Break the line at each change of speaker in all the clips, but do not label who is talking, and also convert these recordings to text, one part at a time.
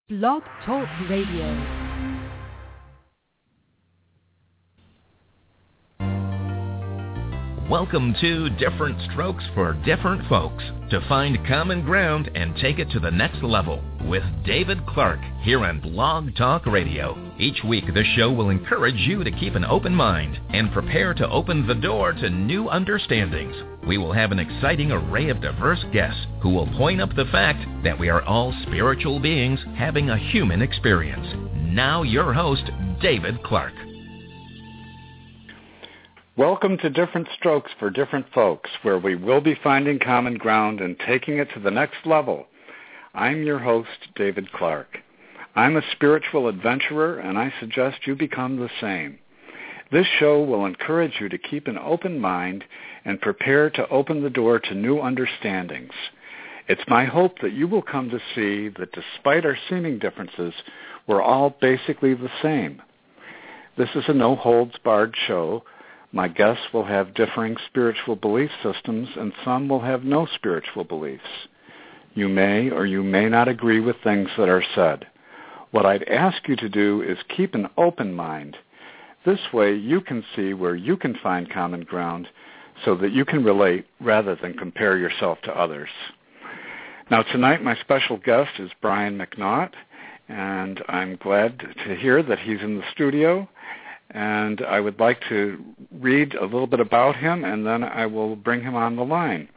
Blog Talk Radio.
Welcome to Different Strokes for Different Folks, to find common ground and take it to the next level with David Clark here on Blog Talk Radio. Each week, this show will encourage you to keep an open mind and prepare to open the door to new understandings. We will have an exciting array of diverse guests who will point up the fact that we are all spiritual beings having a human experience. Now your host, David Clark.
Welcome to Different Strokes for Different Folks, where we will be finding common ground and taking it to the next level. I'm your host, David Clark. I'm a spiritual adventurer, and I suggest you become the same. This show will encourage you to keep an open mind and prepare to open the door to new understandings. It's my hope that you will come to see that despite our seeming differences, we're all basically the same. This is a no-holds-barred show. My guests will have differing spiritual belief systems, and some will have no spiritual beliefs. You may or you may not agree with things that are said. What I'd ask you to do is keep an open mind. This way you can see where you can find common ground so that you can relate rather than compare yourself to others. Now tonight my special guest is Brian McNaught, and I'm glad to hear that he's in the studio. And I would like to read a little bit about him, and then I will bring him on the line.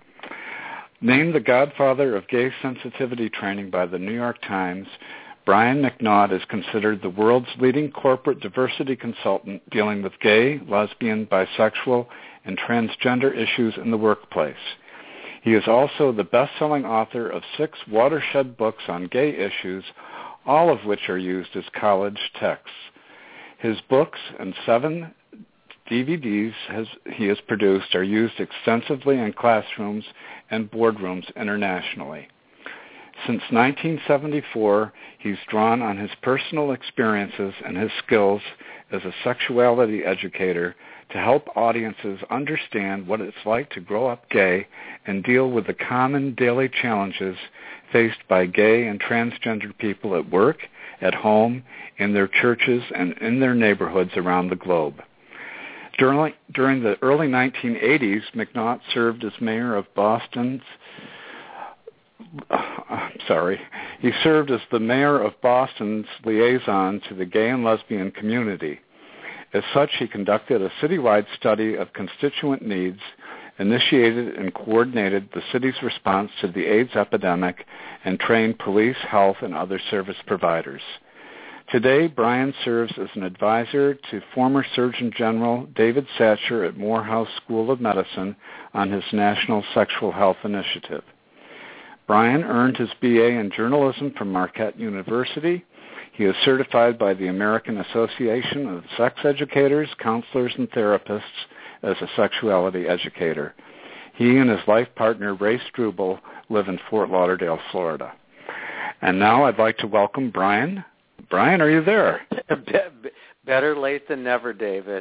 Named the godfather of gay sensitivity training by the New York Times, Brian McNaught is considered the world's leading corporate diversity consultant dealing with gay, lesbian, bisexual, and transgender issues in the workplace. He is also the best-selling author of 6 watershed books on gay issues, all of which are used as college texts. His books and 7 DVDs he has produced are used extensively in classrooms and boardrooms internationally. Since 1974, he's drawn on his personal experiences and his skills as a sexuality educator to help audiences understand what it's like to grow up gay and deal with the common daily challenges faced by gay and transgender people at work, at home, in their churches, and in their neighborhoods around the globe. During the early 1980s, McNaught served as mayor of Boston's He served as the mayor of Boston's liaison to the gay and lesbian community. As such, he conducted a citywide study of constituent needs, initiated and coordinated the city's response to the AIDS epidemic, and trained police, health, and other service providers. Today, Brian serves as an advisor to former Surgeon General David Satcher at Morehouse School of Medicine on his National Sexual Health Initiative. Brian earned his BA in journalism from Marquette University. He is certified by the American Association of Sex Educators, Counselors, and Therapists as a sexuality educator. He and his life partner, Ray Struble, live in Fort Lauderdale, Florida. And now I'd like to welcome Brian. Brian, are you there?
Better late than never, David.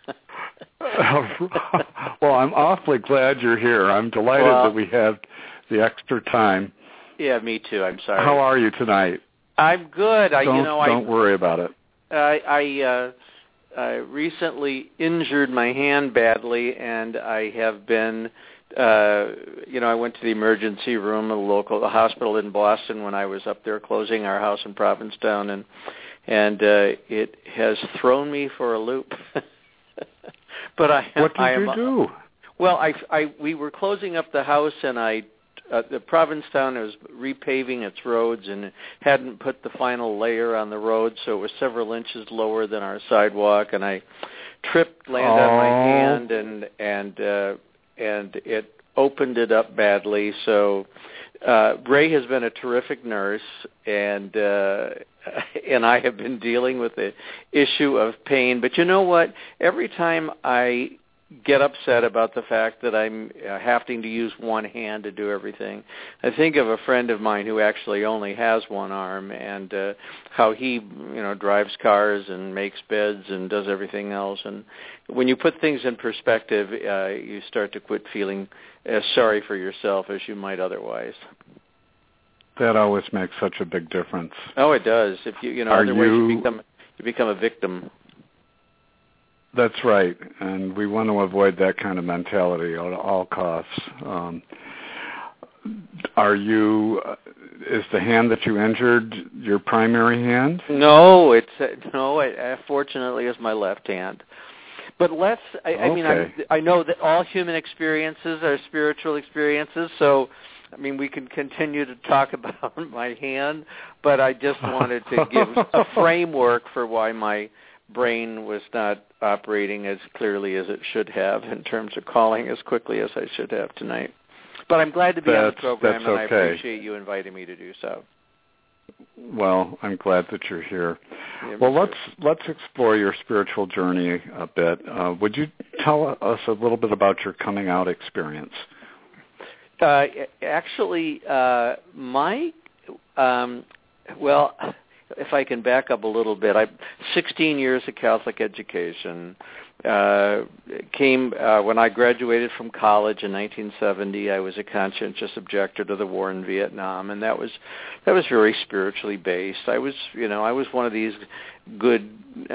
Well, I'm awfully glad you're here. I'm delighted that we have the extra time.
Yeah, me too. I'm sorry.
How are you tonight?
I'm good.
Don't worry about it.
I recently injured my hand badly, and I have been, I went to the emergency room at the hospital in Boston when I was up there closing our house in Provincetown, and it has thrown me for a loop. But
what did you do?
Well, we were closing up the house, and the Provincetown was repaving its roads and hadn't put the final layer on the road, so it was several inches lower than our sidewalk, and I tripped, landed on my hand, and it opened it up badly. So Ray has been a terrific nurse, and I have been dealing with the issue of pain. But you know what? Every time I get upset about the fact that I'm having to use one hand to do everything, I think of a friend of mine who actually only has one arm, and how he drives cars and makes beds and does everything else. And when you put things in perspective, you start to quit feeling as sorry for yourself as you might otherwise.
That always makes such a big difference.
Oh, it does. If otherwise you become a victim.
That's right, and we want to avoid that kind of mentality at all costs. Is the hand that you injured your primary hand?
No, it fortunately is my left hand. But I know that all human experiences are spiritual experiences, so we can continue to talk about my hand, but I just wanted to give a framework for why my brain was not operating as clearly as it should have in terms of calling as quickly as I should have tonight. But I'm glad to be on the program, and I appreciate you inviting me to do so.
Well, I'm glad that you're here. Yeah, well, let's explore your spiritual journey a bit. Would you tell us a little bit about your coming out experience?
If I can back up a little bit, 16 years of Catholic education. Came when I graduated from college in 1970. I was a conscientious objector to the war in Vietnam, and that was very spiritually based. I was one of these good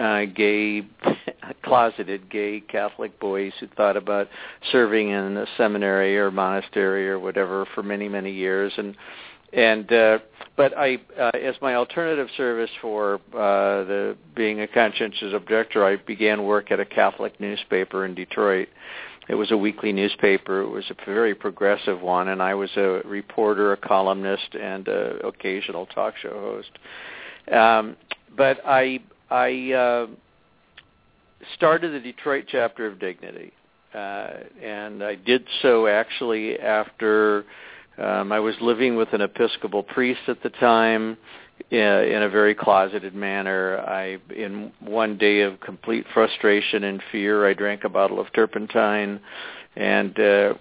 closeted gay Catholic boys who thought about serving in a seminary or monastery or whatever for many, many years, but I, as my alternative service for being a conscientious objector, I began work at a Catholic newspaper in Detroit. It was a weekly newspaper. It was a very progressive one, and I was a reporter, a columnist, and an occasional talk show host. But I started the Detroit chapter of Dignity, and I did so actually after I was living with an Episcopal priest at the time in a very closeted manner. In one day of complete frustration and fear, I drank a bottle of turpentine, and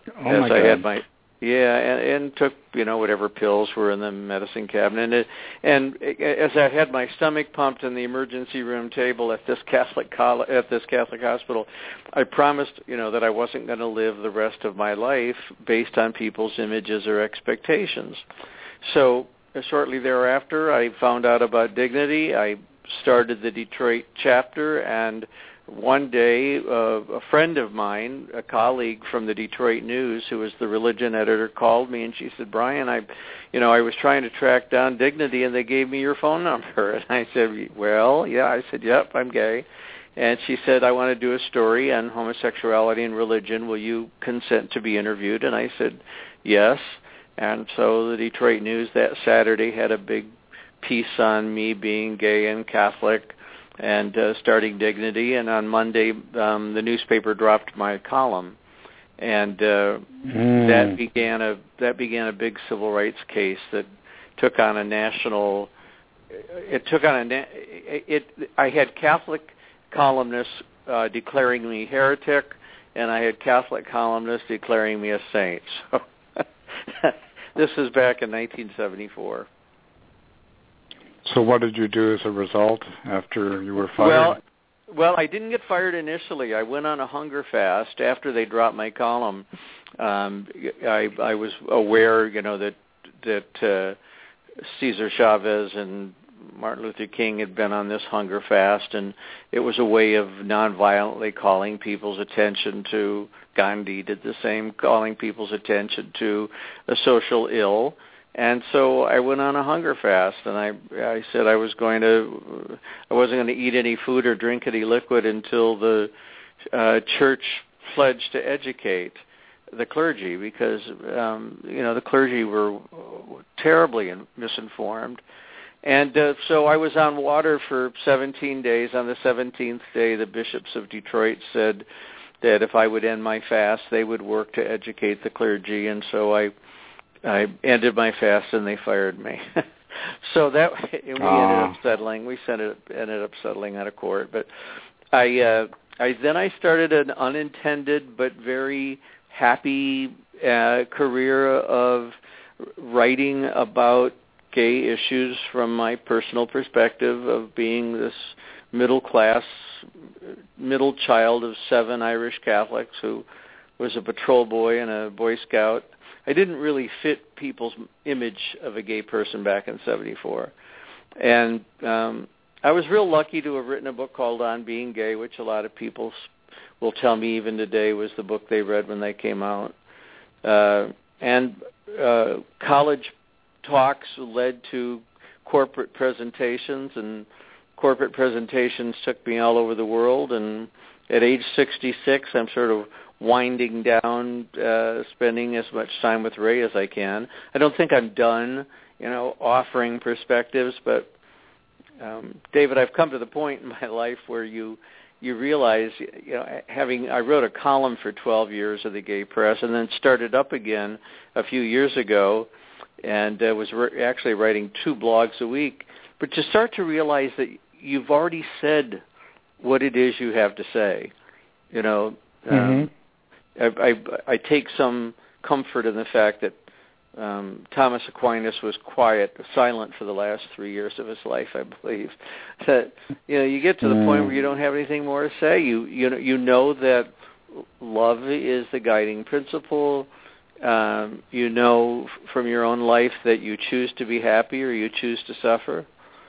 and took whatever pills were in the medicine cabinet, and as I had my stomach pumped in the emergency room table at this Catholic hospital, I promised that I wasn't going to live the rest of my life based on people's images or expectations. So shortly thereafter, I found out about Dignity. I started the Detroit chapter, and one day, a friend of mine, a colleague from the Detroit News, who was the religion editor, called me, and she said, "Brian, I was trying to track down Dignity, and they gave me your phone number." And I said, "Well, yeah." I said, "Yep, I'm gay." And she said, "I want to do a story on homosexuality and religion. Will you consent to be interviewed?" And I said, "Yes." And so the Detroit News that Saturday had a big piece on me being gay and Catholic and starting Dignity, and on Monday the newspaper dropped my column, and that began a big civil rights case that took on a national. I had Catholic columnists declaring me heretic, and I had Catholic columnists declaring me a saint. So this is back in 1974.
So what did you do as a result after you were fired?
Well, I didn't get fired initially. I went on a hunger fast after they dropped my column. I was aware, that Cesar Chavez and Martin Luther King had been on this hunger fast, and it was a way of nonviolently calling people's attention to. Gandhi did the same, calling people's attention to a social ill. And so I went on a hunger fast, and I said I wasn't going to eat any food or drink any liquid until the church pledged to educate the clergy, because the clergy were terribly misinformed. And so I was on water for 17 days. On the 17th day, the bishops of Detroit said that if I would end my fast, they would work to educate the clergy, and so I ended my fast, and they fired me. So that we ended up settling. We ended up settling out of court. But I started an unintended but very happy career of writing about gay issues from my personal perspective of being this middle child of 7 Irish Catholics who was a patrol boy and a Boy Scout. I didn't really fit people's image of a gay person back in '74. And I was real lucky to have written a book called On Being Gay, which a lot of people will tell me even today was the book they read when they came out. And college talks led to corporate presentations, and corporate presentations took me all over the world. And at age 66, I'm sort of winding down, spending as much time with Ray as I can. I don't think I'm done, offering perspectives, but David, I've come to the point in my life where you realize, I wrote a column for 12 years of the Gay Press and then started up again a few years ago, and was actually writing 2 blogs a week. But to start to realize that you've already said what it is you have to say, I take some comfort in the fact that Thomas Aquinas was silent for the last 3 years of his life, I believe. That you get to the point where you don't have anything more to say. You know that love is the guiding principle. You know from your own life that you choose to be happy or you choose to suffer.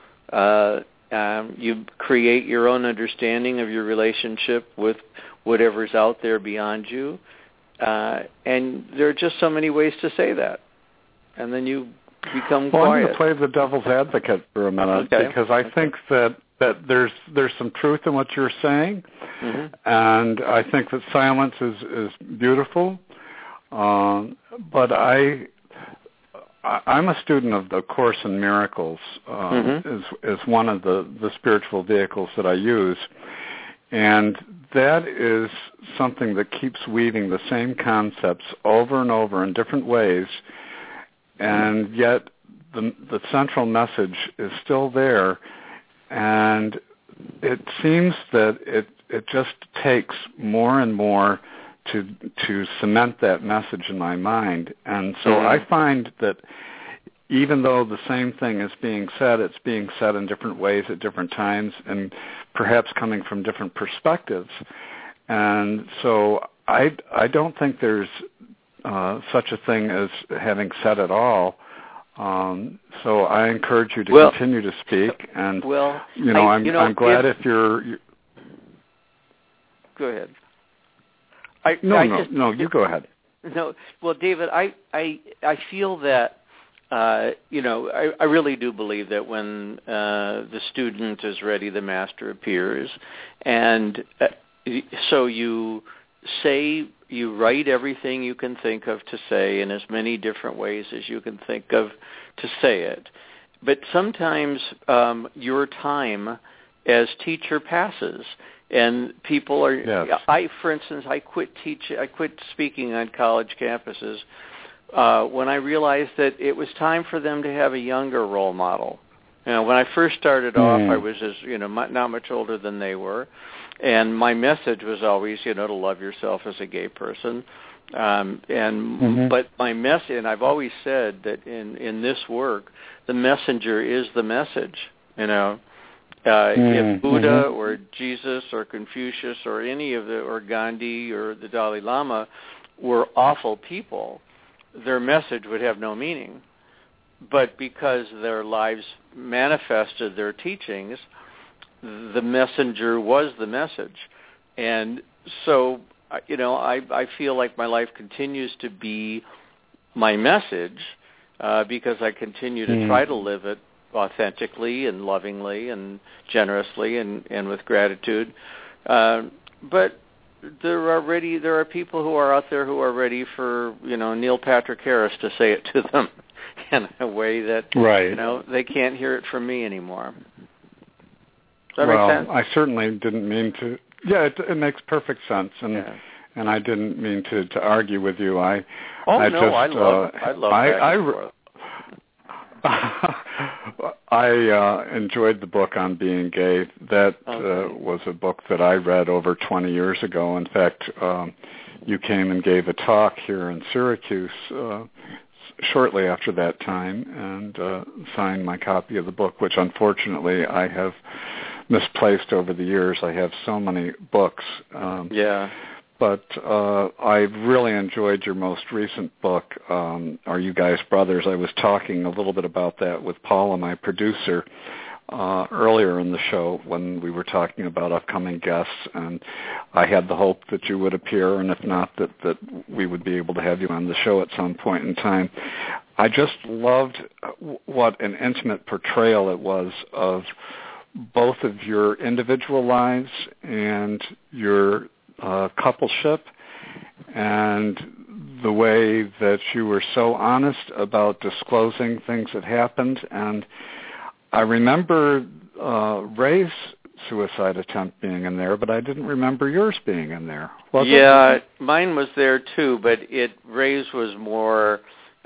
You create your own understanding of your relationship with whatever's out there beyond you. And there are just so many ways to say that. And then you become quiet.
I'm going to play the devil's advocate for a minute, because I think that there's some truth in what you're saying, and I think that silence is beautiful. But I'm a student of the Course in Miracles, is one of the spiritual vehicles that I use, and that is something that keeps weaving the same concepts over and over in different ways, and yet the central message is still there, and it seems that it just takes more and more to cement that message in my mind. And so I find that even though the same thing is being said, it's being said in different ways at different times and perhaps coming from different perspectives. And so I don't think there's such a thing as having said it all. So I encourage you to continue to speak. And, I'm glad if you're...
Go ahead.
You go ahead.
No, well, David, I feel that, I really do believe that when the student is ready, the master appears. And so you write everything you can think of to say in as many different ways as you can think of to say it. But sometimes your time as teacher passes. And people are. Yes. For instance, I quit speaking on college campuses when I realized that it was time for them to have a younger role model. When I first started off, I was not much older than they were, and my message was always to love yourself as a gay person. But my message, and I've always said that in this work, the messenger is the message. If Buddha or Jesus or Confucius or or Gandhi or the Dalai Lama were awful people, their message would have no meaning. But because their lives manifested their teachings, the messenger was the message. And so, I feel like my life continues to be my message because I continue to try to live it authentically and lovingly and generously and with gratitude. But there are people who are out there who are ready for, Neil Patrick Harris to say it to them in a way that, they can't hear it from me anymore. Does that make sense? I
certainly didn't mean to. Yeah, it makes perfect sense. And I didn't mean to argue with you. I love back and forth. I enjoyed the book On Being Gay. That was a book that I read over 20 years ago. In fact, you came and gave a talk here in Syracuse shortly after that time and signed my copy of the book, which unfortunately I have misplaced over the years. I have so many books. but I really enjoyed your most recent book, Are You Guys Brothers? I was talking a little bit about that with Paula, my producer, earlier in the show when we were talking about upcoming guests, and I had the hope that you would appear, and if not, that we would be able to have you on the show at some point in time. I just loved what an intimate portrayal it was of both of your individual lives and your coupleship, and the way that you were so honest about disclosing things that happened. And I remember Ray's suicide attempt being in there, but I didn't remember yours being in there.
Mine was there too, but Ray's was more.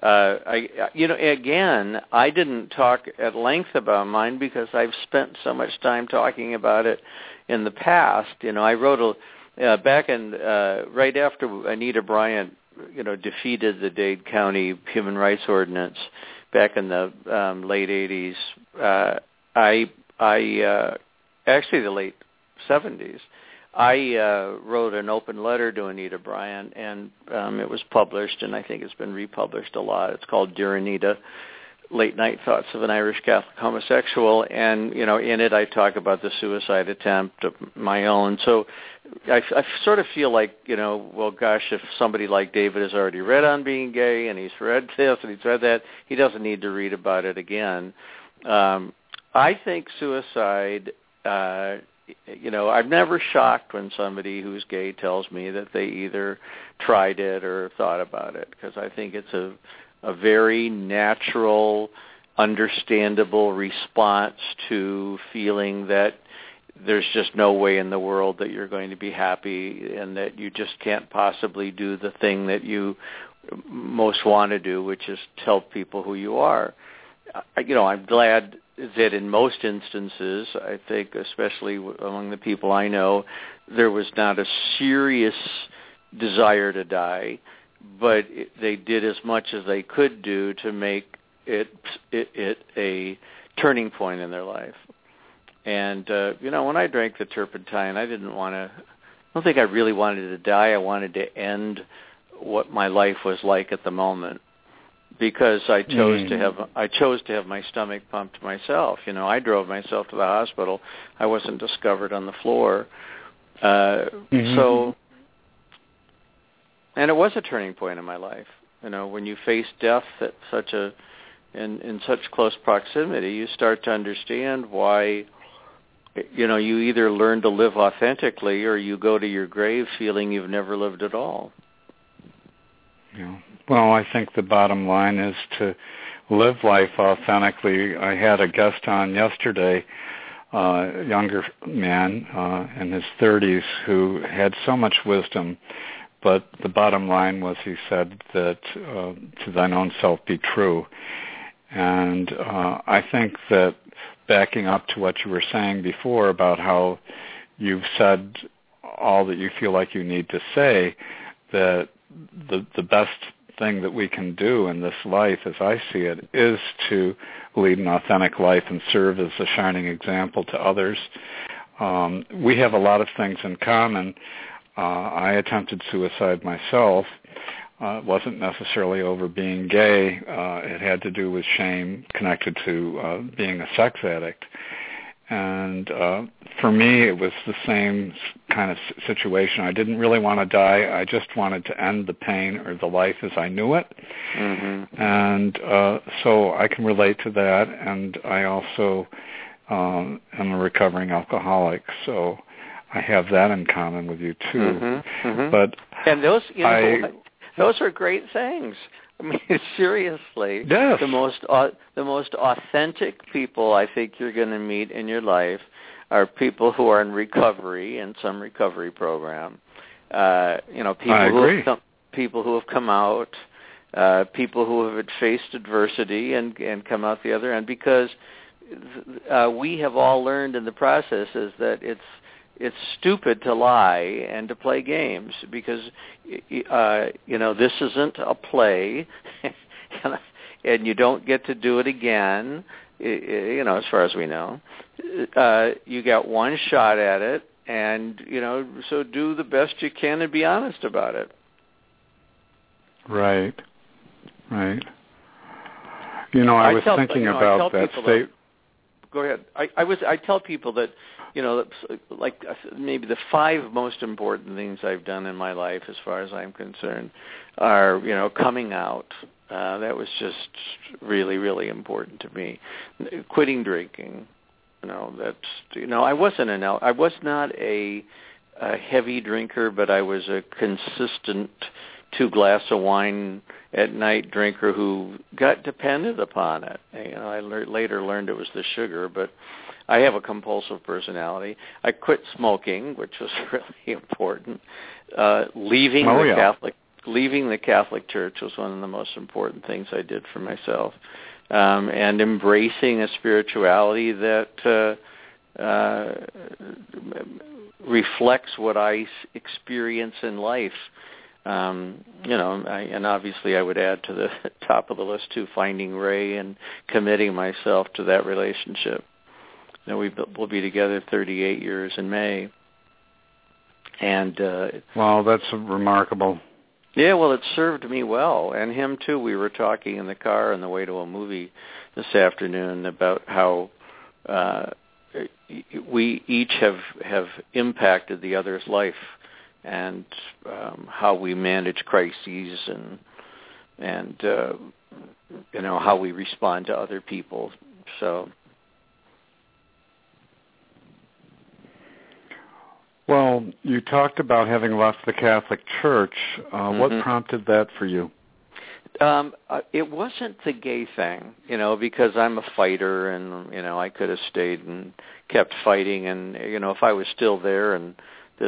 Again, I didn't talk at length about mine because I've spent so much time talking about it in the past. I wrote back in right after Anita Bryant, defeated the Dade County Human Rights Ordinance back in the late 80s. Actually the late 70s. I wrote an open letter to Anita Bryant, and it was published, and I think it's been republished a lot. It's called Dear Anita, Late Night Thoughts of an Irish Catholic Homosexual, and, in it I talk about the suicide attempt of my own. So I sort of feel like, well, gosh, if somebody like David has already read on being gay, and he's read this and he's read that, he doesn't need to read about it again. I think suicide... I'm never shocked when somebody who's gay tells me that they either tried it or thought about it, because I think it's a very natural, understandable response to feeling that there's just no way in the world that you're going to be happy and that you just can't possibly do the thing that you most want to do, which is tell people who you are. I'm glad that in most instances, I think, especially among the people I know, there was not a serious desire to die, but they did as much as they could do to make it a turning point in their life. And, when I drank the turpentine, I don't think I really wanted to die. I wanted to end what my life was like at the moment, because I chose to have my stomach pumped myself. I drove myself to the hospital. I wasn't discovered on the floor. So, and it was a turning point in my life. When you face death at in such close proximity, you start to understand why. You either learn to live authentically, or you go to your grave feeling you've never lived at all.
Yeah. Well, I think the bottom line is to live life authentically. I had a guest on yesterday, a younger man in his 30s who had so much wisdom, but the bottom line was, he said that to thine own self be true. And I think that, backing up to what you were saying before about how you've said all that you feel like you need to say, that the best thing that we can do in this life, as I see it, is to lead an authentic life and serve as a shining example to others. We have a lot of things in common. I attempted suicide myself. It wasn't necessarily over being gay. It had to do with shame connected to being a sex addict. And for me, it was the same kind of situation. I didn't really want to die. I just wanted to end the pain or the life as I knew it. Mm-hmm. And so I can relate to that. And I also am a recovering alcoholic, so I have that in common with you too. Mm-hmm. Mm-hmm. But
those are great things. I mean, seriously,
yes.
The most authentic people I think you're going to meet in your life are people who are in recovery, in some recovery program. People who have come out, people who have faced adversity and come out the other end. Because we have all learned in the process is that it's stupid to lie and to play games, because this isn't a play, and you don't get to do it again. As far as we know, you got one shot at it, And, so do the best you can and be honest about it.
Right. I was thinking about that state.
Go ahead. I tell people that, like maybe the 5 most important things I've done in my life, as far as I'm concerned, are, coming out. That was just really, really important to me. Quitting drinking. I was not a heavy drinker, but I was a consistent 2 glass of wine at night drinker who got dependent upon it. I later learned it was the sugar, but I have a compulsive personality. I quit smoking, which was really important. Leaving the Catholic Church was one of the most important things I did for myself. And embracing a spirituality that reflects what I experience in life. And obviously I would add to the top of the list too, finding Ray and committing myself to that relationship. We'll be together 38 years in May. And
wow, that's remarkable.
Yeah, well, it served me well, and him too. We were talking in the car on the way to a movie this afternoon about how we each have impacted the other's life, and how we manage crises, and how we respond to other people. So.
Well, you talked about having left the Catholic Church. What prompted that for you?
It wasn't the gay thing, because I'm a fighter, and I could have stayed and kept fighting, and if I was still there and this,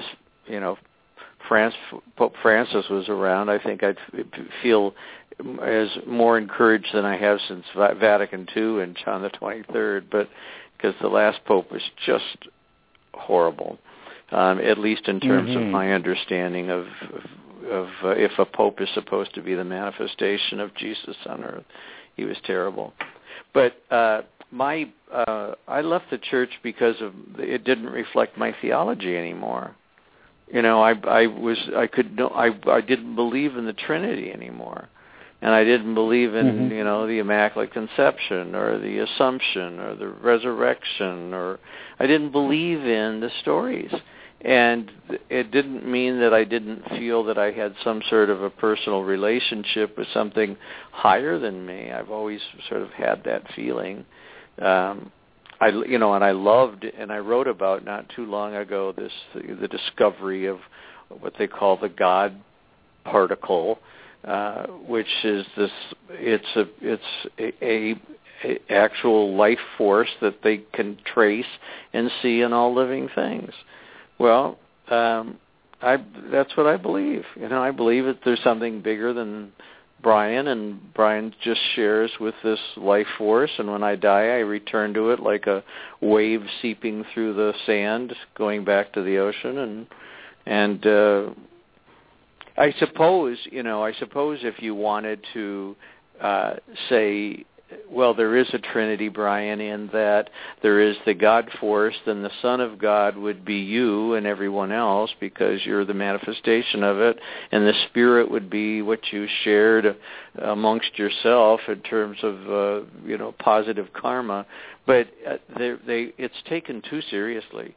Pope Francis was around, I think I'd feel as more encouraged than I have since Vatican II and John the 23rd, but because the last Pope was just horrible. At least in terms of my understanding of if a pope is supposed to be the manifestation of Jesus on earth. He was terrible. But I left the church because it didn't reflect my theology anymore. I didn't believe in the Trinity anymore. And I didn't believe in, the Immaculate Conception or the Assumption or the Resurrection, or I didn't believe in the stories. And it didn't mean that I didn't feel that I had some sort of a personal relationship with something higher than me. I've always sort of had that feeling. And I loved, and I wrote about not too long ago the discovery of what they call the God particle, which is this. It's a actual life force that they can trace and see in all living things. Well, that's what I believe. I believe that there's something bigger than Brian, and Brian just shares with this life force, and when I die, I return to it like a wave seeping through the sand, going back to the ocean, and I suppose if you wanted to say, well, there is a Trinity, Brian, in that there is the God force, then the Son of God would be you and everyone else because you're the manifestation of it, and the Spirit would be what you shared amongst yourself in terms of positive karma. But it's taken too seriously,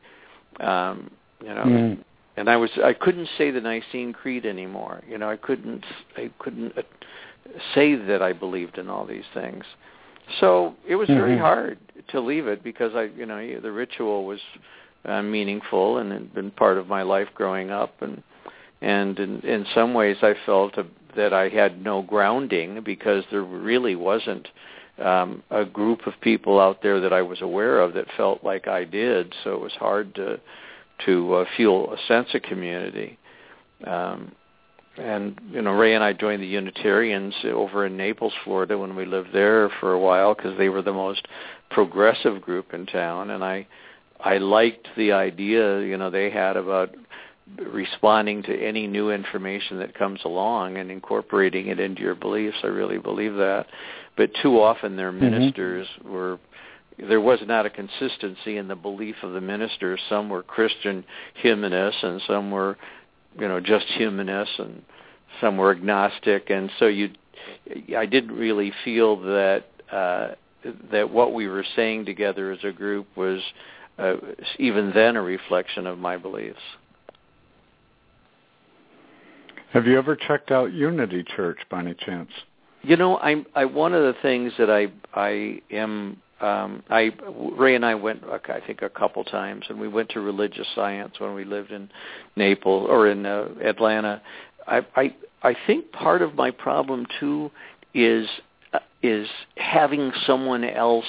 And I couldn't say the Nicene Creed anymore. I couldn't say that I believed in all these things. So it was very hard to leave it because the ritual was meaningful and had been part of my life growing up, and in some ways I felt that I had no grounding because there really wasn't a group of people out there that I was aware of that felt like I did. So it was hard to feel a sense of community. And Ray and I joined the Unitarians over in Naples, Florida, when we lived there for a while because they were the most progressive group in town, and I liked the idea they had about responding to any new information that comes along and incorporating it into your beliefs. I really believe that, but too often their ministers were there was not a consistency in the belief of the ministers. Some were Christian humanists, and some were, just humanists, and some were agnostic. And so I didn't really feel that what we were saying together as a group was even then a reflection of my beliefs.
Have you ever checked out Unity Church by any chance?
I one of the things that I am. Ray and I went, I think, a couple times, and we went to Religious Science when we lived in Naples or in Atlanta. I think part of my problem too is having someone else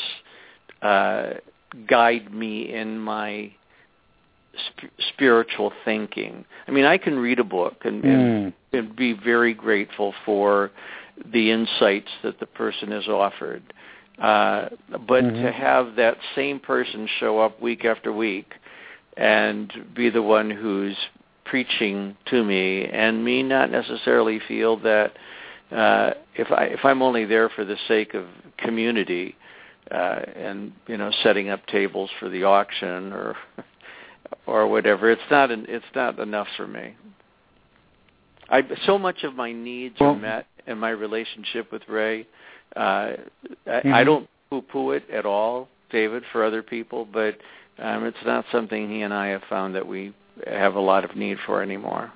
guide me in my spiritual thinking. I mean, I can read a book and be very grateful for the insights that the person has offered. But to have that same person show up week after week and be the one who's preaching to me, and me not necessarily feel that if I'm only there for the sake of community and setting up tables for the auction or whatever, it's not enough for me. So much of my needs are met in my relationship with Ray. I don't poo-poo it at all, David, for other people, but it's not something he and I have found that we have a lot of need for anymore.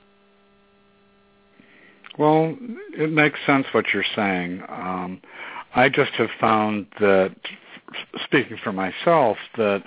Well, it makes sense what you're saying. I just have found that, speaking for myself, that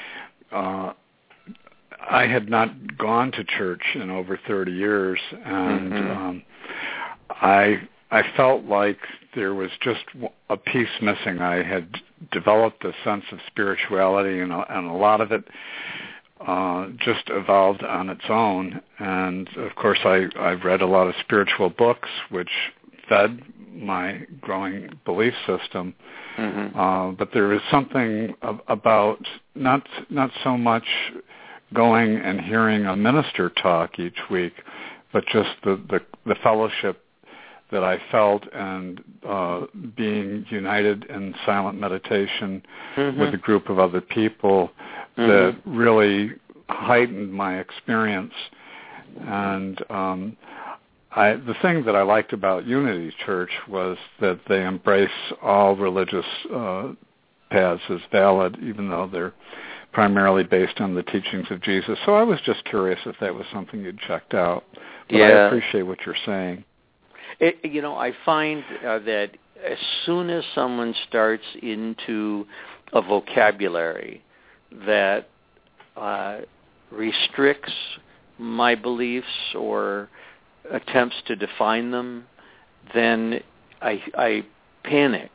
I had not gone to church in over 30 years, and I felt like there was just a piece missing. I had developed a sense of spirituality, and a lot of it just evolved on its own. And, of course, I've read a lot of spiritual books, which fed my growing belief system. But there is something about not so much going and hearing a minister talk each week, but just the fellowship that I felt, and being united in silent meditation with a group of other people that really heightened my experience. And the thing that I liked about Unity Church was that they embrace all religious paths as valid, even though they're primarily based on the teachings of Jesus. So I was just curious if that was something you'd checked out. But I appreciate what you're saying.
I find that as soon as someone starts into a vocabulary that restricts my beliefs or attempts to define them, then I panic.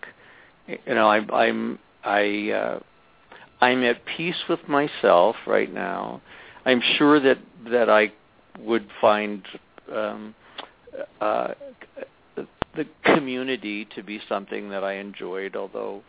I'm at peace with myself right now. I'm sure that I would find the community to be something that I enjoyed, although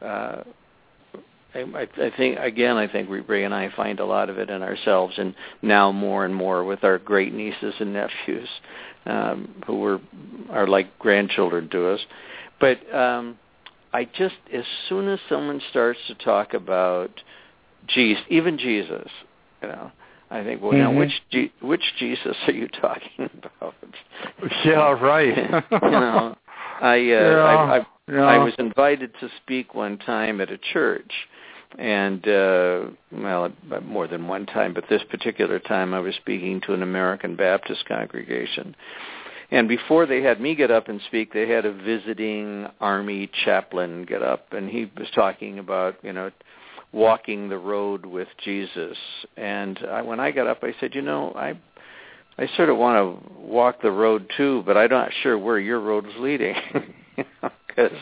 I think Ray and I find a lot of it in ourselves, and now more and more with our great nieces and nephews who are like grandchildren to us. But I just, as soon as someone starts to talk about Jesus, even Jesus, I think, well, now which Jesus are you talking about?
Yeah, right.
I was invited to speak one time at a church, and more than one time, but this particular time I was speaking to an American Baptist congregation. And before they had me get up and speak, they had a visiting Army chaplain get up, and he was talking about, walking the road with Jesus. And when I got up, I said, I sort of want to walk the road too, but I'm not sure where your road is leading. Because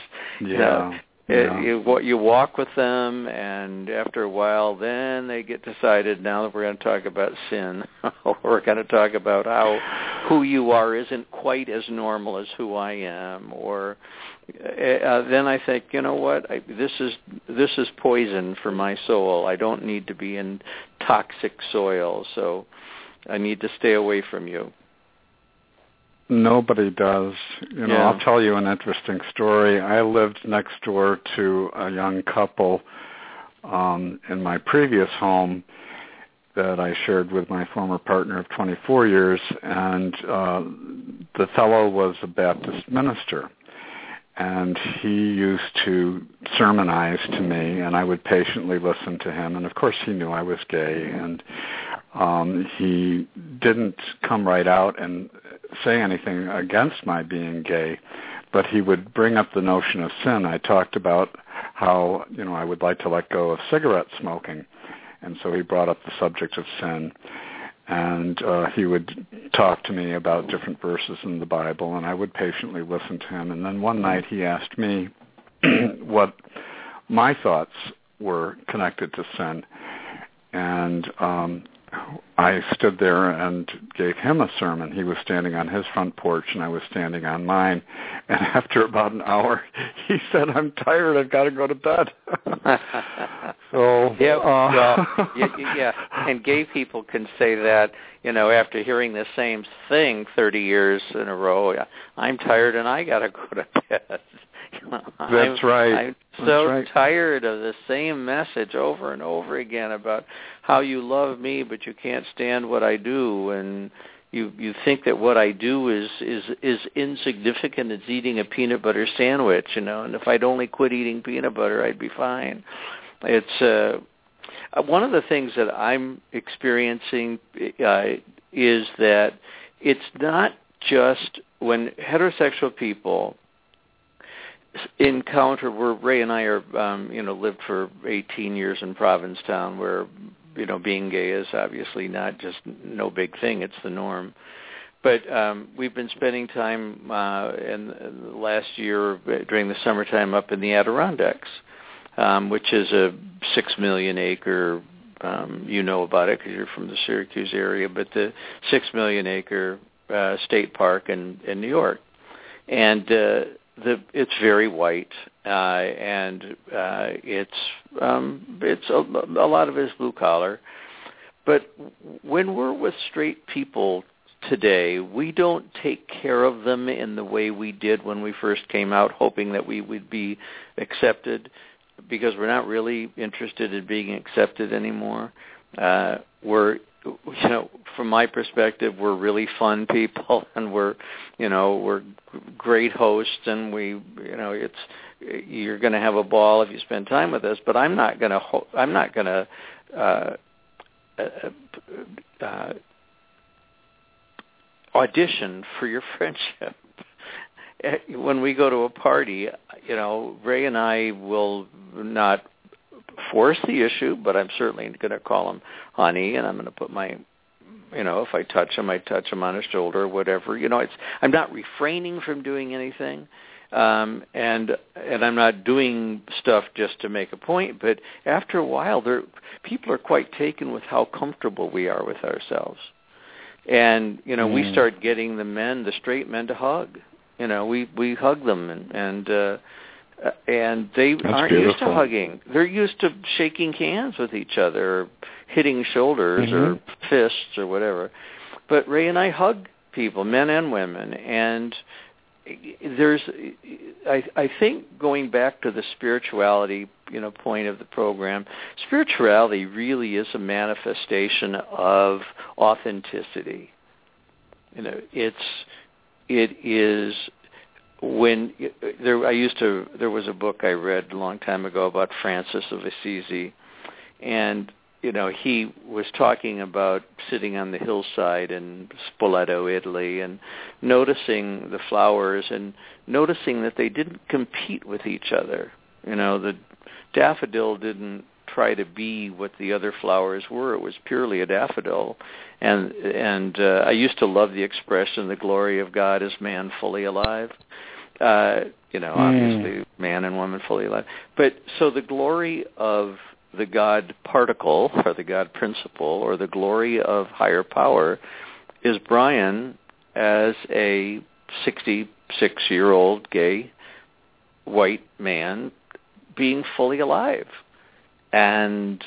you walk with them, and after a while, then they get decided, now that we're going to talk about sin, we're going to talk about how who you are isn't quite as normal as who I am, or then I think, this is poison for my soul. I don't need to be in toxic soil, so I need to stay away from you.
Nobody does. I'll tell you an interesting story. I lived next door to a young couple in my previous home that I shared with my former partner of 24 years, and the fellow was a Baptist minister. And he used to sermonize to me, and I would patiently listen to him. And, of course, he knew I was gay, and he didn't come right out and say anything against my being gay, but he would bring up the notion of sin. I talked about how, I would like to let go of cigarette smoking, and so he brought up the subject of sin. And he would talk to me about different verses in the Bible, and I would patiently listen to him. And then one night he asked me what my thoughts were connected to sin. And I stood there and gave him a sermon. He was standing on his front porch, and I was standing on mine. And after about an hour, he said, "I'm tired. I've got to go to bed." So
yeah, and gay people can say that, after hearing the same thing 30 years in a row. I'm tired, and I got to go to bed.
That's right.
I'm so tired of the same message over and over again about how you love me, but you can't stand what I do, and you think that what I do is insignificant. It's eating a peanut butter sandwich, and if I'd only quit eating peanut butter, I'd be fine. It's one of the things that I'm experiencing is that it's not just when heterosexual people encounter, where Ray and I are, lived for 18 years in Provincetown, where, being gay is obviously not just no big thing, it's the norm. But we've been spending time in the last year during the summertime up in the Adirondacks, which is a 6 million acre, you know about it because you're from the Syracuse area, but the 6 million acre state park in New York. And it's very white, and it's a lot of it is blue collar. But when we're with straight people today, we don't take care of them in the way we did when we first came out, hoping that we would be accepted, because we're not really interested in being accepted anymore. We're from my perspective, we're really fun people, and we're great hosts, and you're going to have a ball if you spend time with us. But I'm not going to audition for your friendship. When we go to a party, Ray and I will not force the issue, but I'm certainly going to call him honey, and I'm going to put my, if I touch him, I touch him on his shoulder or whatever. I'm not refraining from doing anything, and I'm not doing stuff just to make a point. But after a while, people are quite taken with how comfortable we are with ourselves, and we start getting the straight men to hug. We hug them, and they aren't used to hugging. They're used to shaking hands with each other, or hitting shoulders or fists or whatever. But Ray and I hug people, men and women, and I think going back to the spirituality, point of the program, spirituality really is a manifestation of authenticity. It is when there was a book I read a long time ago about Francis of Assisi, and he was talking about sitting on the hillside in Spoleto, Italy, and noticing the flowers and noticing that they didn't compete with each other. The daffodil didn't try to be what the other flowers were. It was purely a daffodil. And I used to love the expression, "The glory of God is man fully alive." Obviously man and woman fully alive. But so the glory of the God particle, or the God principle, or the glory of higher power is Brian as a 66-year-old gay white man being fully alive and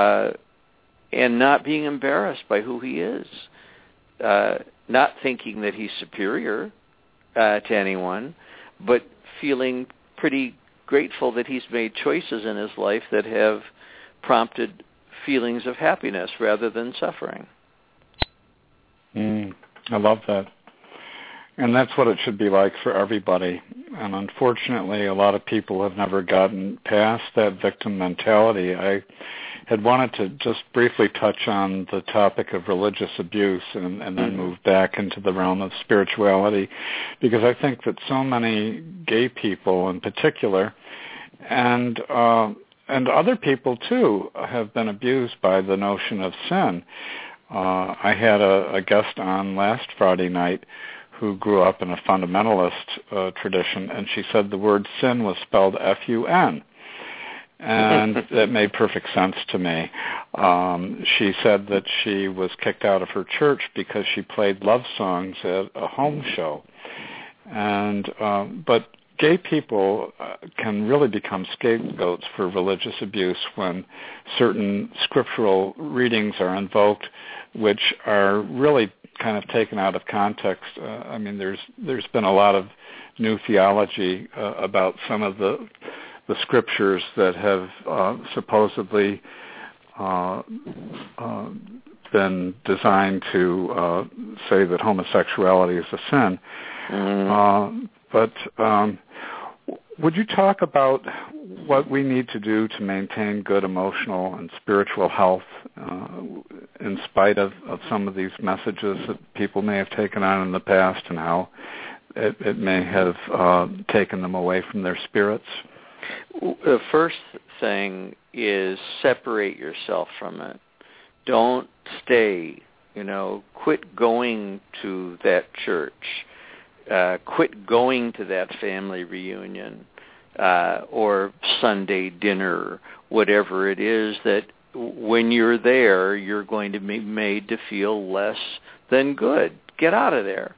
not being embarrassed by who he is, not thinking that he's superior to anyone, but feeling pretty grateful that he's made choices in his life that have prompted feelings of happiness rather than suffering.
I love that. And that's what it should be like for everybody. And unfortunately, a lot of people have never gotten past that victim mentality. I had wanted to just briefly touch on the topic of religious abuse and then move back into the realm of spirituality, because I think that so many gay people in particular and other people too have been abused by the notion of sin. I had a guest on last Friday night who grew up in a fundamentalist tradition, and she said the word sin was spelled F-U-N. And that made perfect sense to me. She said that she was kicked out of her church because she played love songs at a home show. But gay people can really become scapegoats for religious abuse when certain scriptural readings are invoked, which are really kind of taken out of context. I mean, there's been a lot of new theology about some of the scriptures that have supposedly been designed to say that homosexuality is a sin. But would you talk about what we need to do to maintain good emotional and spiritual health in spite of some of these messages that people may have taken on in the past, and how it may have taken them away from their spirits?
The first thing is separate yourself from it. Don't stay. Quit going to that church. Quit going to that family reunion or Sunday dinner, whatever it is that when you're there, you're going to be made to feel less than good. Get out of there.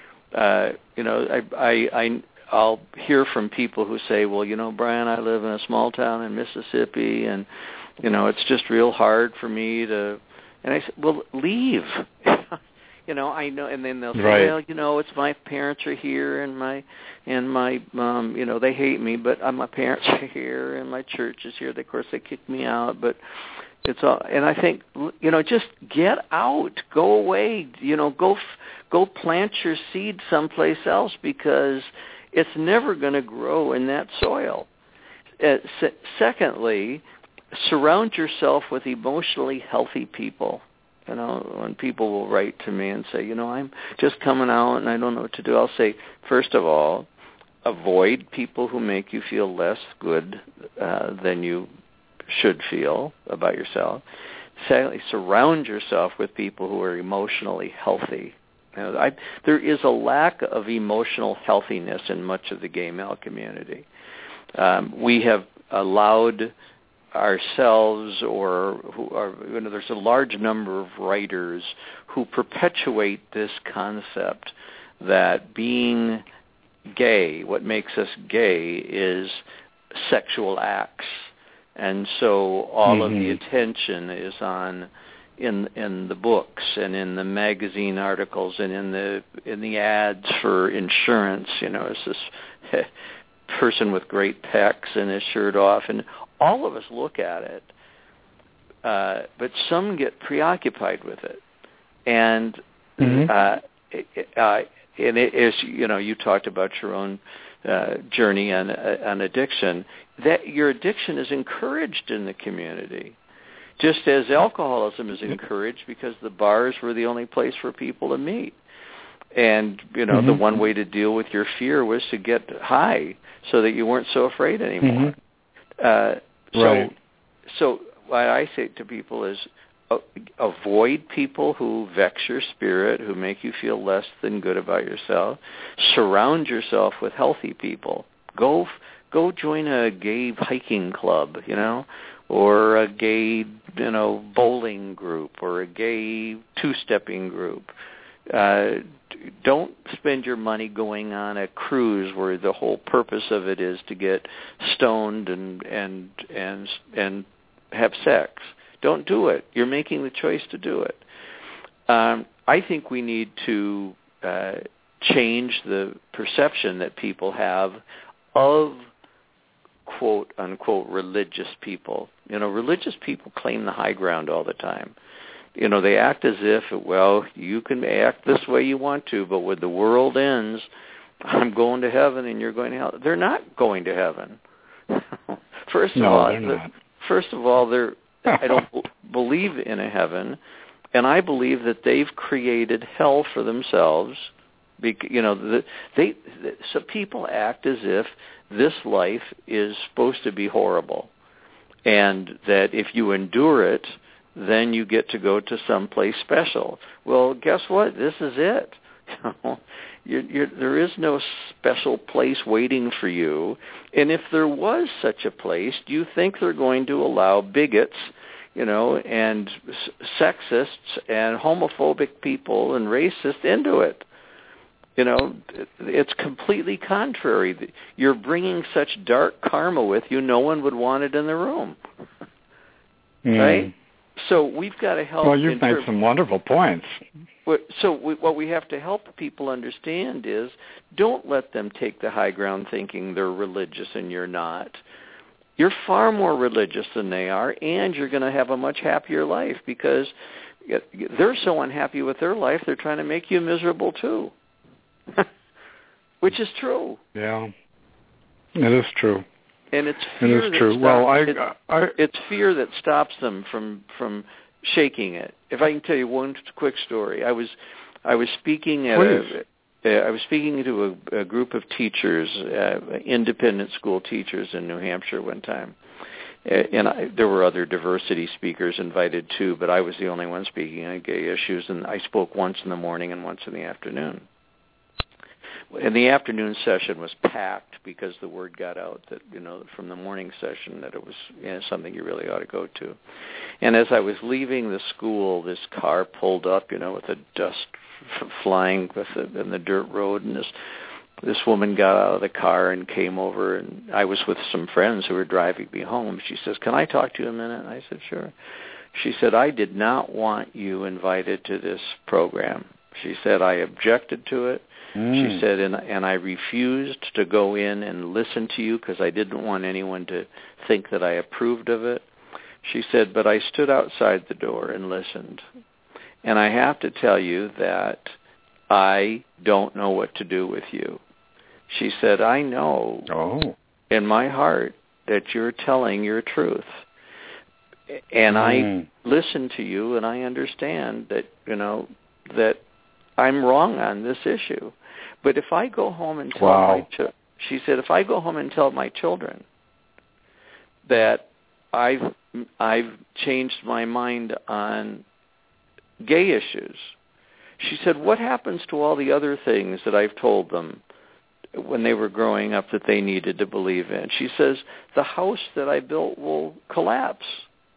I'll hear from people who say, well, Brian, I live in a small town in Mississippi, and, it's just real hard for me to, and I said, well, leave. I know, and then they'll say, right. Well, it's my parents are here, and my they hate me, but my parents are here, and my church is here. Of course, they kicked me out, but it's all. And I think, just get out, go away, go plant your seed someplace else, because it's never going to grow in that soil. Secondly, surround yourself with emotionally healthy people. When people will write to me and say, I'm just coming out and I don't know what to do, I'll say, first of all, avoid people who make you feel less good than you should feel about yourself. Secondly, surround yourself with people who are emotionally healthy. There is a lack of emotional healthiness in much of the gay male community. We have allowed ourselves, there's a large number of writers who perpetuate this concept that being gay, what makes us gay, is sexual acts, and so all of the attention is on in the books and in the magazine articles and in the ads for insurance. It's this person with great pecs and his shirt off, and all of us look at it, but some get preoccupied with it, and it is, you talked about your own journey on addiction. That your addiction is encouraged in the community, just as alcoholism is encouraged, because the bars were the only place for people to meet. And, the one way to deal with your fear was to get high so that you weren't so afraid anymore.
Right.
So what I say to people is avoid people who vex your spirit, who make you feel less than good about yourself. Surround yourself with healthy people. Go join a gay hiking club, or a gay, bowling group, or a gay two-stepping group. Don't spend your money going on a cruise where the whole purpose of it is to get stoned and have sex. Don't do it. You're making the choice to do it. I think we need to change the perception that people have of quote-unquote religious people. Religious people claim the high ground all the time. They act as if, well, you can act this way you want to, but when the world ends, I'm going to heaven and you're going to hell. They're not going to heaven. First of all, I don't believe in a heaven, and I believe that they've created hell for themselves. So people act as if this life is supposed to be horrible, and that if you endure it, then you get to go to someplace special. Well, guess what? This is it. There is no special place waiting for you. And if there was such a place, do you think they're going to allow bigots, and sexists and homophobic people and racists into it? It's completely contrary. You're bringing such dark karma with you, no one would want it in the room. Right? So we've got to help.
Well, you've made some wonderful points.
So what we have to help people understand is, don't let them take the high ground thinking they're religious and you're not. You're far more religious than they are, and you're going to have a much happier life, because they're so unhappy with their life, they're trying to make you miserable too. Which is true.
Yeah, it is true.
And it's fear.
It is true.
It's fear that stops them from shaking it. If I can tell you one quick story, I was speaking at I was speaking to a group of teachers, independent school teachers in New Hampshire one time, and there were other diversity speakers invited too, but I was the only one speaking on gay issues, and I spoke once in the morning and once in the afternoon. And the afternoon session was packed because the word got out that, from the morning session, that it was something you really ought to go to. And as I was leaving the school, this car pulled up, with the dust flying in the dirt road, and this woman got out of the car and came over, and I was with some friends who were driving me home. She says, "Can I talk to you a minute?" And I said, "Sure." She said, "I did not want you invited to this program." She said, "I objected to it." She said, and I refused to go in and listen to you because I didn't want anyone to think that I approved of it. She said, but I stood outside the door and listened. And I have to tell you that I don't know what to do with you. She said, I know in my heart that you're telling your truth. And I listen to you, and I understand that, that I'm wrong on this issue. But if I go home and tell she said, if I go home and tell my children that I've changed my mind on gay issues, she said, what happens to all the other things that I've told them when they were growing up that they needed to believe in? She says, the house that I built will collapse.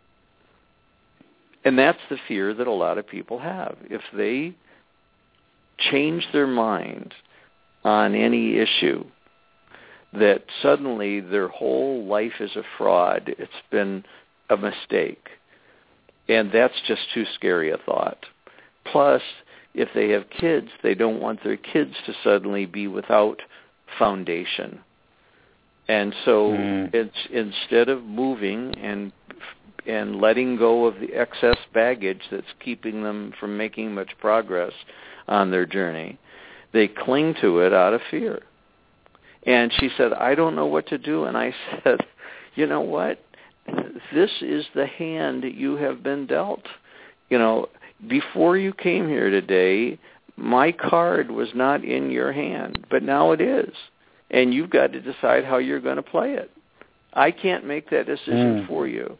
And that's the fear that a lot of people have. If they change their mind on any issue, that suddenly their whole life is a fraud. It's been a mistake. And that's just too scary a thought. Plus, if they have kids, they don't want their kids to suddenly be without foundation. And so it's, instead of moving and letting go of the excess baggage that's keeping them from making much progress on their journey, they cling to it out of fear. And she said, I don't know what to do. And I said, you know what? This is the hand you have been dealt. Before you came here today, my card was not in your hand, but now it is. And you've got to decide how you're going to play it. I can't make that decision for you.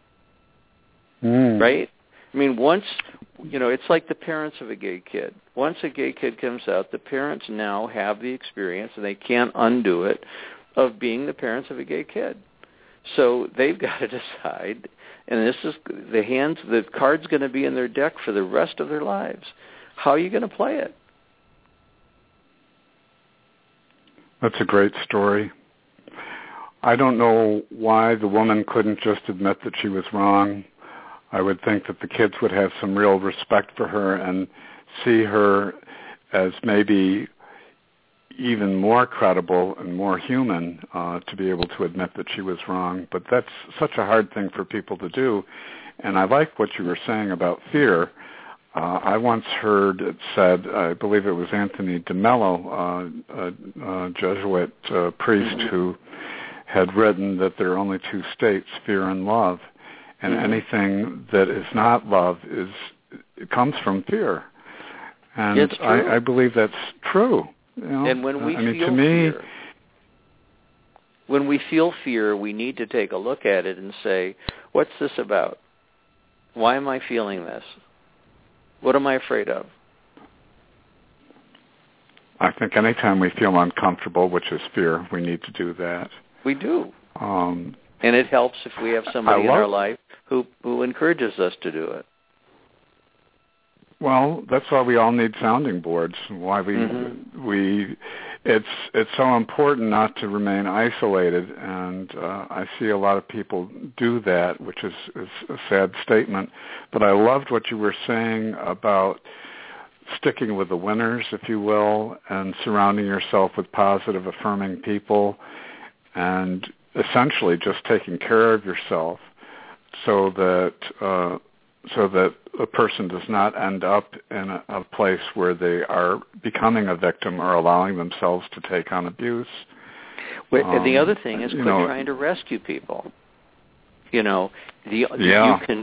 Right? I mean, once, it's like the parents of a gay kid. Once a gay kid comes out, the parents now have the experience, and they can't undo it, of being the parents of a gay kid. So they've got to decide, and this is the card's going to be in their deck for the rest of their lives. How are you going to play it?
That's a great story. I don't know why the woman couldn't just admit that she was wrong. I would think that the kids would have some real respect for her and see her as maybe, even more credible and more human to be able to admit that she was wrong. But that's such a hard thing for people to do. And I like what you were saying about fear. I once heard it said, I believe it was Anthony DeMello, a Jesuit priest who had written that there are only two states, fear and love. And anything that is not love it comes from fear. And
it's true.
I believe that's true. You know?
And when we feel fear, we need to take a look at it and say, what's this about? Why am I feeling this? What am I afraid of?
I think anytime we feel uncomfortable, which is fear, we need to do that.
We do. And it helps if we have somebody in our life who encourages us to do it.
Well, that's why we all need sounding boards. Why it's so important not to remain isolated, and I see a lot of people do that, which is a sad statement. But I loved what you were saying about sticking with the winners, if you will, and surrounding yourself with positive, affirming people, and essentially just taking care of yourself so that a person does not end up in a place where they are becoming a victim or allowing themselves to take on abuse.
The other thing is quit trying to rescue people. You can,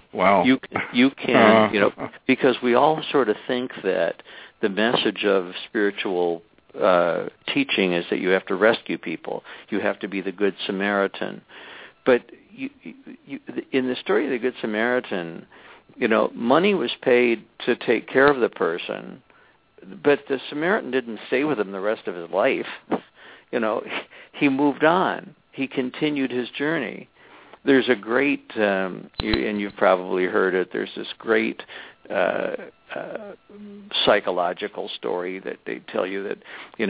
because we all sort of think that the message of spiritual teaching is that you have to rescue people. You have to be the Good Samaritan. But in the story of the Good Samaritan, money was paid to take care of the person, but the Samaritan didn't stay with him the rest of his life. He moved on. He continued his journey. There's a great, and you've probably heard it, there's this great psychological story that they tell you that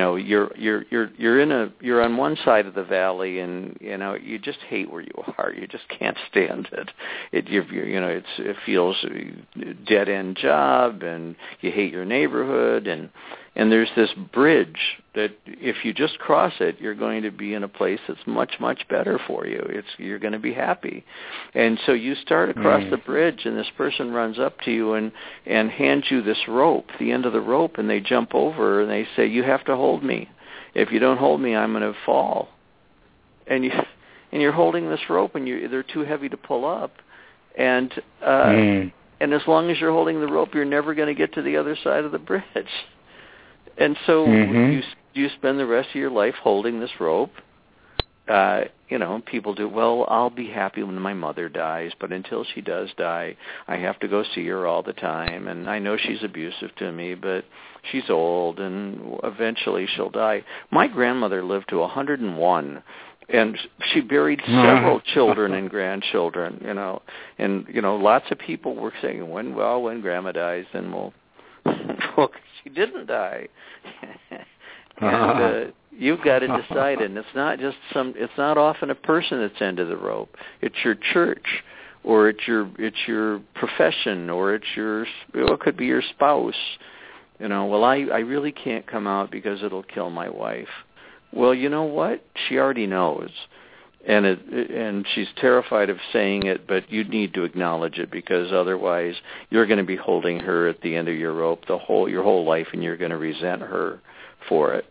you're on one side of the valley and you just hate where you are. You just can't stand it. It feels a dead end job, and you hate your neighborhood, and there's this bridge that if you just cross it, you're going to be in a place that's much, much better for you. You're going to be happy. And so you start across the bridge, and this person runs up to you and hands you this rope, the end of the rope, and they jump over and they say, "You have to hold me. If you don't hold me, I'm going to fall." And you're holding this rope, and they're too heavy to pull up. And as long as you're holding the rope, you're never going to get to the other side of the bridge. And so you spend the rest of your life holding this rope. People do, well, I'll be happy when my mother dies, but until she does die, I have to go see her all the time, and I know she's abusive to me, but she's old, and eventually she'll die. My grandmother lived to 101, and she buried several children and grandchildren, and lots of people were saying, when Grandma dies, then we'll she didn't die. And you've got to decide, and it's not often a person that's end of the rope. It's your church, or it's your profession, or it could be your spouse. Well, I really can't come out because it'll kill my wife. Well, you know what? She already knows. And she's terrified of saying it, but you need to acknowledge it, because otherwise you're going to be holding her at the end of your rope your whole life, and you're going to resent her for it.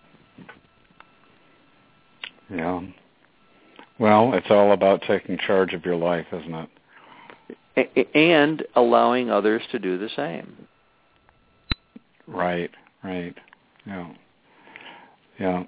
Yeah. Well, it's all about taking charge of your life, isn't
it? And allowing others to do the same.
Right. Yeah.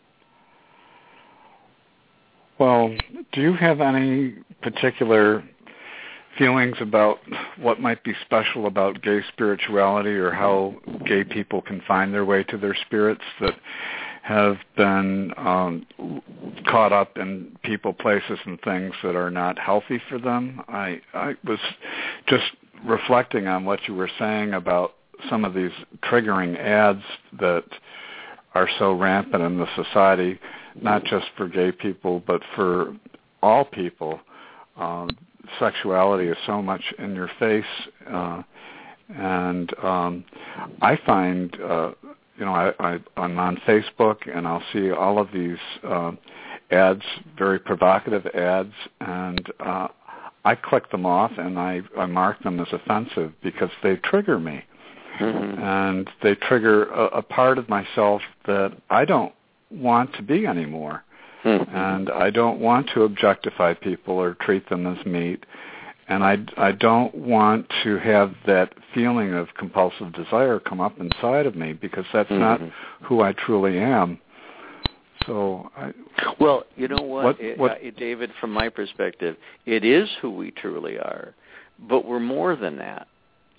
Well, do you have any particular feelings about what might be special about gay spirituality, or how gay people can find their way to their spirits that have been caught up in people, places, and things that are not healthy for them? I was just reflecting on what you were saying about some of these triggering ads that are so rampant in the society, not just for gay people, but for all people. Sexuality is so much in your face, and I find I'm on Facebook, and I'll see all of these ads, very provocative ads, and I click them off, and I mark them as offensive because they trigger me. Mm-hmm. And they trigger a part of myself that I don't want to be anymore. Mm-hmm. And I don't want to objectify people or treat them as meat. And I don't want to have that feeling of compulsive desire come up inside of me, because that's mm-hmm. not who I truly am. So,
well, you know what, David, from my perspective, it is who we truly are, but we're more than that.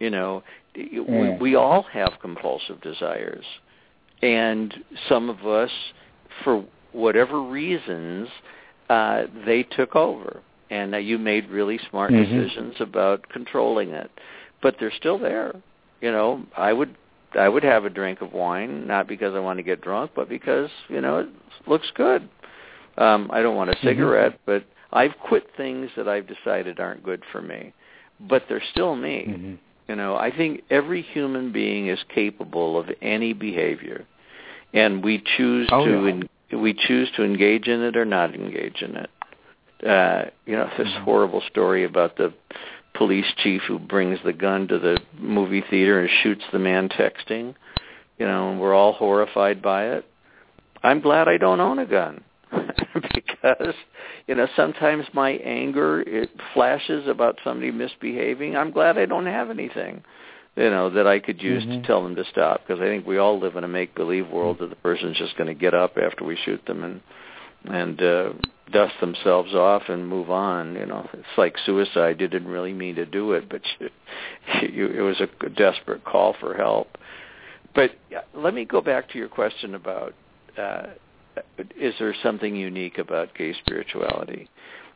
We all have compulsive desires, and some of us, for whatever reasons, they took over, and you made really smart mm-hmm. decisions about controlling it, but they're still there. I would have a drink of wine, not because I want to get drunk, but because, it looks good. I don't want a cigarette, mm-hmm. but I've quit things that I've decided aren't good for me, but they're still me. Mm-hmm. I think every human being is capable of any behavior, and we choose to engage in it or not engage in it. This horrible story about the police chief who brings the gun to the movie theater and shoots the man texting, and we're all horrified by it. I'm glad I don't own a gun because, sometimes my anger, it flashes about somebody misbehaving. I'm glad I don't have anything, that I could use mm-hmm. to tell them to stop, because I think we all live in a make-believe world that the person's just going to get up after we shoot them and dust themselves off and move on. It's like suicide. You didn't really mean to do it, but it was a desperate call for help. But let me go back to your question about is there something unique about gay spirituality?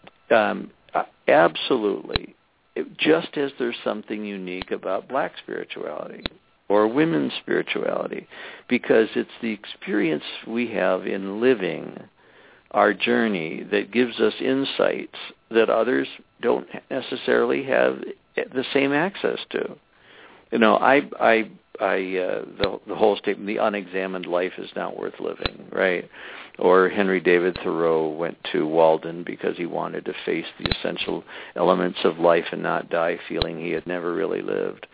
Absolutely. Just as there's something unique about black spirituality or women's spirituality, because it's the experience we have in living our journey that gives us insights that others don't necessarily have the same access to. The whole statement, the unexamined life is not worth living, right? Or Henry David Thoreau went to Walden because he wanted to face the essential elements of life and not die feeling he had never really lived.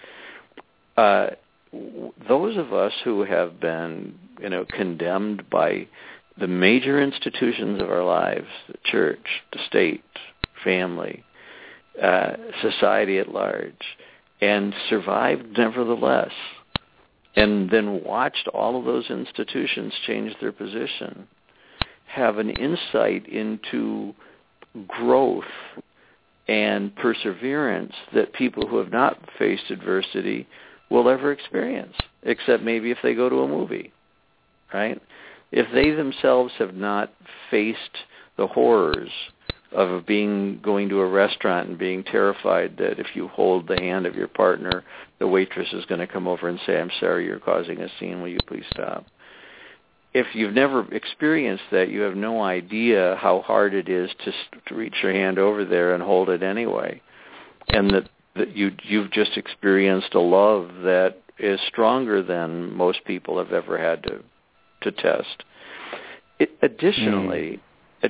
Those of us who have been, condemned by the major institutions of our lives, the church, the state, family, society at large, and survived nevertheless, and then watched all of those institutions change their position, have an insight into growth and perseverance that people who have not faced adversity will ever experience, except maybe if they go to a movie, right? If they themselves have not faced the horrors of going to a restaurant and being terrified that if you hold the hand of your partner, the waitress is going to come over and say, "I'm sorry, you're causing a scene. Will you please stop?" If you've never experienced that, you have no idea how hard it is to reach your hand over there and hold it anyway, and that you've just experienced a love that is stronger than most people have ever had to test. Additionally,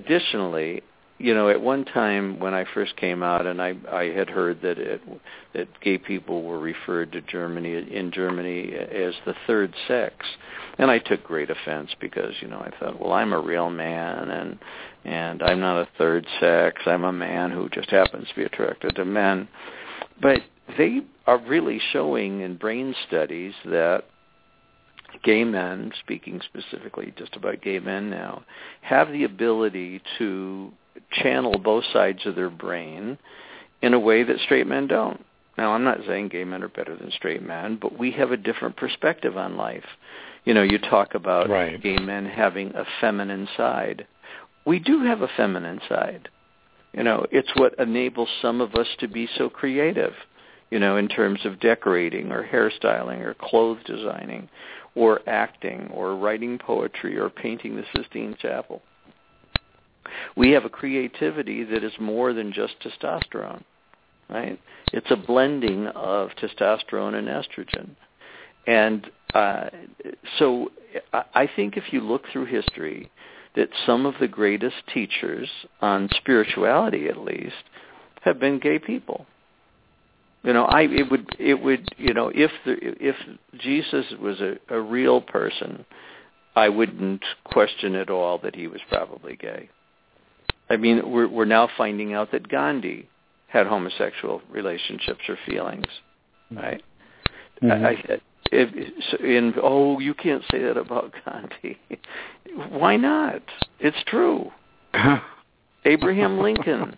at one time when I first came out, and I had heard that gay people were referred to in Germany as the third sex, and I took great offense because I thought, well, I'm a real man, and I'm not a third sex. I'm a man who just happens to be attracted to men. But they are really showing in brain studies that gay men, speaking specifically just about gay men now, have the ability to channel both sides of their brain in a way that straight men don't. Now, I'm not saying gay men are better than straight men, but we have a different perspective on life. You talk about right. Gay men having a feminine side. We do have a feminine side. It's what enables some of us to be so creative, in terms of decorating or hairstyling or clothes designing or acting or writing poetry or painting the Sistine Chapel. We have a creativity that is more than just testosterone, right? It's a blending of testosterone and estrogen. And So I think if you look through history, that some of the greatest teachers on spirituality, at least, have been gay people. It would if Jesus was a real person, I wouldn't question at all that he was probably gay. I mean, we're now finding out that Gandhi had homosexual relationships or feelings, right? Mm-hmm. You can't say that about Gandhi. Why not? It's true. Abraham Lincoln,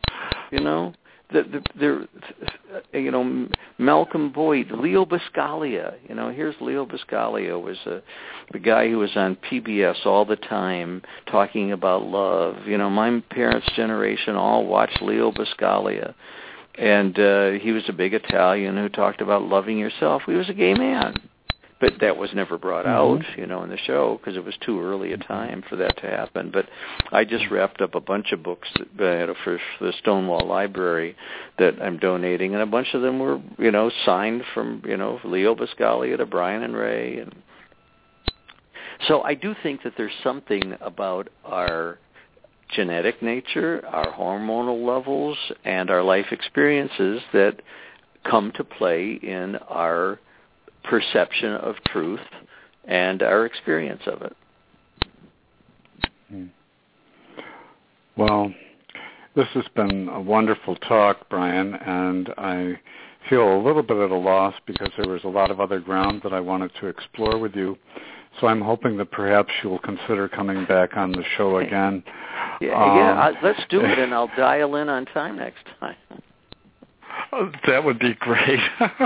Malcolm Boyd, Leo Buscaglia. Here's Leo Buscaglia, was the guy who was on PBS all the time talking about love. My parents' generation all watched Leo Buscaglia. And he was a big Italian who talked about loving yourself. He was a gay man. But that was never brought out, in the show, because it was too early a time for that to happen. But I just wrapped up a bunch of books for the Stonewall Library that I'm donating, and a bunch of them were, signed from, Leo Buscaglia to Brian and Ray. And so I do think that there's something about our genetic nature, our hormonal levels, and our life experiences that come to play in our perception of truth and our experience of it.
Well, this has been a wonderful talk, Brian, and I feel a little bit at a loss because there was a lot of other ground that I wanted to explore with you. So I'm hoping that perhaps you'll consider coming back on the show again.
Let's do it, and I'll dial in on time next time.
That would be great.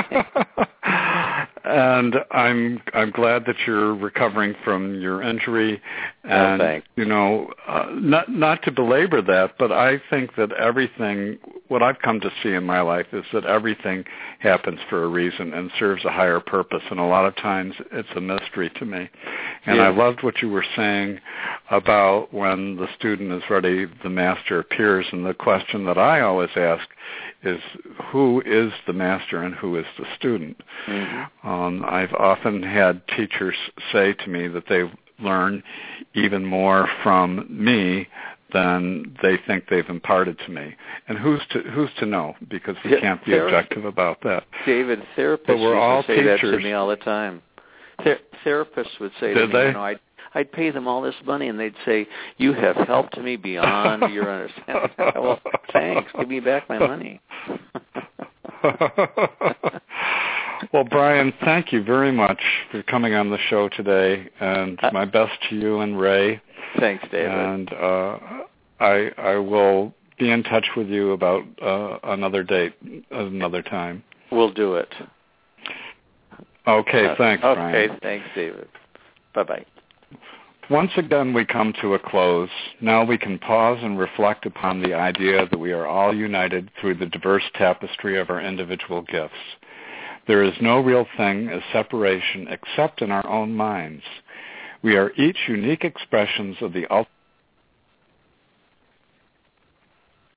And I'm glad that you're recovering from your injury. And
thanks.
Not to belabor that, but I think that everything, what I've come to see in my life is that everything happens for a reason and serves a higher purpose. And a lot of times it's a mystery to me. And I loved what you were saying about when the student is ready, the master appears. And the question that I always ask is, who is the master and who is the student? Mm-hmm. I've often had teachers say to me that they learn even more from me than they think they've imparted to me. And who's to know? Because we can't be objective about that.
David, therapists would say that to me all the time. Therapists would say to me, I'd pay them all this money, and they'd say, "You have helped me beyond your understanding." Well, thanks. Give me back my money.
Well, Brian, thank you very much for coming on the show today, and my best to you and Ray.
Thanks, David.
And I will be in touch with you about another date, another time.
We'll do it.
Okay, thanks, Brian.
Okay, thanks, David. Bye-bye.
Once again, we come to a close. Now we can pause and reflect upon the idea that we are all united through the diverse tapestry of our individual gifts. There is no real thing as separation except in our own minds. We are each unique expressions of the ultimate